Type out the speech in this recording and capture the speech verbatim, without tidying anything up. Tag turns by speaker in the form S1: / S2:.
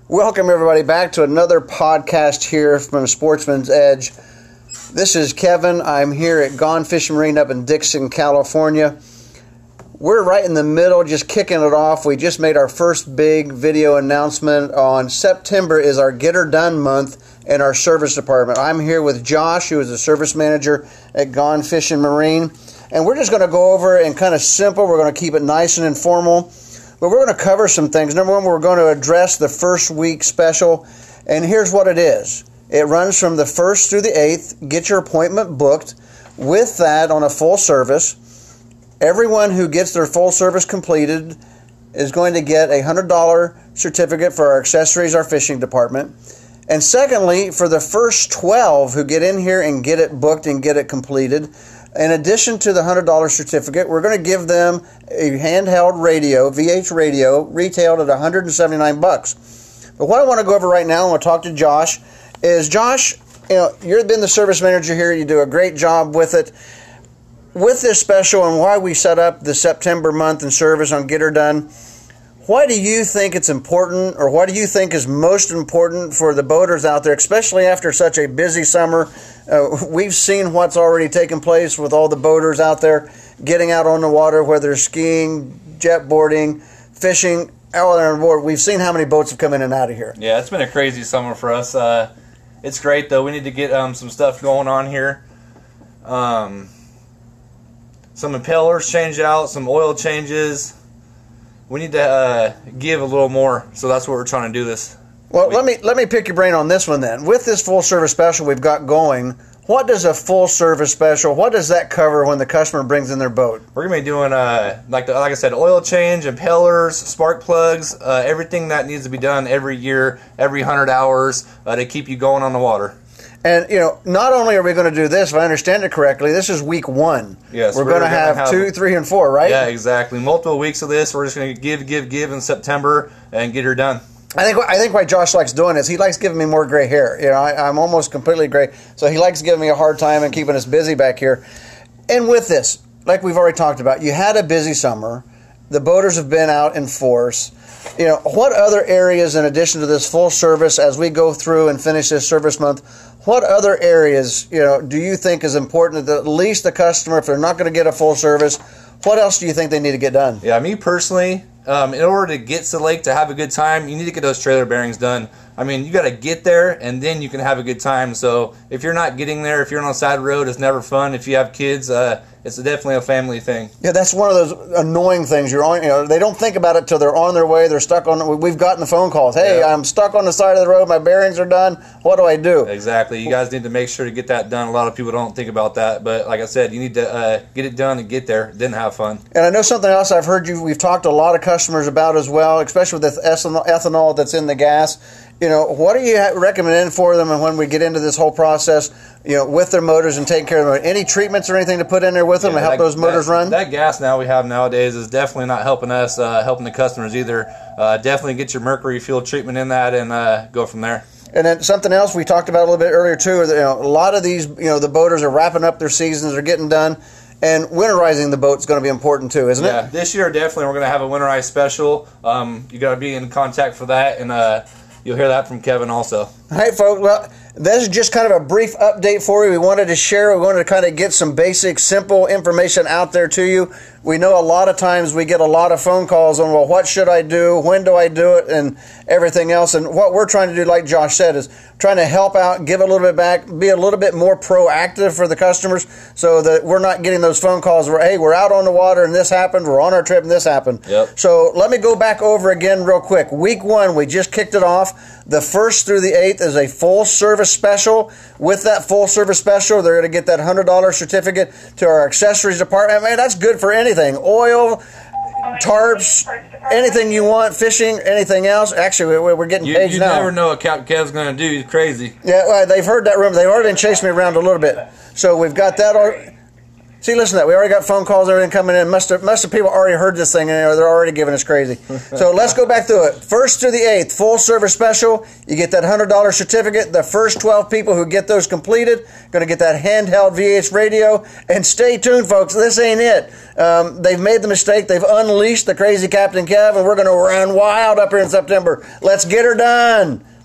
S1: Welcome everybody back to another podcast here from Sportsman's Edge. This is Kevin. I'm here at Gone Fishing Marine up in Dixon, California. We're right in the middle, just kicking it off. We just made our first big video announcement. On September is our Get Her Done month in our service department. I'm here with Josh, who is the service manager at Gone Fishing Marine. And we're just going to go over and kind of simple. We're going to keep it nice and informal. But we're going to cover some things. Number one, we're going to address the first week special. And here's what it is. It runs from the first through the eighth. Get your appointment booked. With that, on a full service, everyone who gets their full service completed is going to get a one hundred dollars certificate for our accessories, our fishing department. And secondly, for the first twelve who get in here and get it booked and get it completed, in addition to the one hundred dollars certificate, we're going to give them a handheld radio, V H radio, retailed at one hundred seventy-nine bucks. But what I want to go over right now, and we'll talk to Josh, is Josh, you know, you've been the service manager here. You do a great job with it. With this special and why we set up the September month in service on Get Her Done, why do you think it's important, or what do you think is most important for the boaters out there, especially after such a busy summer? Uh, we've seen what's already taken place with all the boaters out there getting out on the water, whether skiing, jet boarding, fishing, out on board. We've seen how many boats have come in and out of here.
S2: Yeah, it's been a crazy summer for us. Uh, it's great, though. We need to get um, some stuff going on here. Um, some impellers changed out, some oil changes. We need to uh, give a little more, so that's what we're trying to do this.
S1: Well, let me let me pick your brain on this one then. With this full service special we've got going, what does a full service special, what does that cover when the customer brings in their boat?
S2: We're going to be doing, uh, like the, like I said, oil change, impellers, spark plugs, uh, everything that needs to be done every year, every one hundred hours uh, to keep you going on the water.
S1: And, you know, not only are we going to do this, if I understand it correctly, this is week one.
S2: Yes.
S1: We're, we're going to have, have two, three, and four, right?
S2: Yeah, exactly. Multiple weeks of this. We're just going to give, give, give in September and get her done.
S1: I think I think why Josh likes doing this, he likes giving me more gray hair. You know, I, I'm almost completely gray, so he likes giving me a hard time and keeping us busy back here. And with this, like we've already talked about, you had a busy summer. The boaters have been out in force. You know, what other areas, in addition to this full service, as we go through and finish this service month, what other areas, you know, do you think is important that at least the customer, if they're not going to get a full service, what else do you think they need to get done?
S2: Yeah, me personally, um, in order to get to the lake to have a good time, you need to get those trailer bearings done. I mean, you got to get there, and then you can have a good time. So if you're not getting there, if you're on the side of the road, it's never fun. If you have kids, uh, it's definitely a family thing.
S1: Yeah, that's one of those annoying things. You're on, you know, they don't think about it till they're on their way. They're stuck on. We've gotten the phone calls. Hey, yeah. I'm stuck on the side of the road. My bearings are done. What do I do?
S2: Exactly. You guys need to make sure to get that done. A lot of people don't think about that, but like I said, you need to uh, get it done and get there. Then have fun.
S1: And I know something else I've heard you. We've talked to a lot of customers about as well, especially with the ethanol that's in the gas. You know, what are you recommending for them, and when we get into this whole process, you know, with their motors and taking care of them? Any treatments or anything to put in there with them yeah, to help that, those motors
S2: that,
S1: run?
S2: That gas now we have nowadays is definitely not helping us, uh, helping the customers either. Uh, definitely get your mercury fuel treatment in that and uh, go from there.
S1: And then something else we talked about a little bit earlier too, is that, you know, a lot of these, you know, the boaters are wrapping up their seasons, they're getting done. And winterizing the boat is going to be important too, isn't
S2: yeah,
S1: it?
S2: Yeah, this year definitely we're going to have a winterized special. Um, you got to be in contact for that, and uh, you'll hear that from Kevin also.
S1: All right, folks. Well, this is just kind of a brief update for you. We wanted to share. We wanted to kind of get some basic, simple information out there to you. We know a lot of times we get a lot of phone calls on, well, what should I do? When do I do it? And everything else. And what we're trying to do, like Josh said, is trying to help out, give a little bit back, be a little bit more proactive for the customers so that we're not getting those phone calls where, hey, we're out on the water and this happened, we're on our trip and this happened.
S2: Yep.
S1: So let me go back over again real quick. Week one, we just kicked it off. The first through the eighth is a full service special. With that full service special, they're going to get that one hundred dollars certificate to our accessories department. Man, that's good for anything. Oil, tarps, anything you want, fishing, anything else. Actually, we're getting
S2: you,
S1: paged
S2: you
S1: now.
S2: You never know what Captain Kev's going to do. He's crazy.
S1: Yeah, well, they've heard that rumor. They've already been chasing me around a little bit. So we've got that. All, See, listen to that. We already got phone calls and everything coming in. Must have, must have people already heard this thing, and they're already giving us crazy. So let's go back through it. First to the eighth, full service special. You get that one hundred dollar certificate. The first twelve people who get those completed going to get that handheld V H radio. And stay tuned, folks. This ain't it. Um, they've made the mistake. They've unleashed the crazy Captain Kev, and we're going to run wild up here in September. Let's get her done.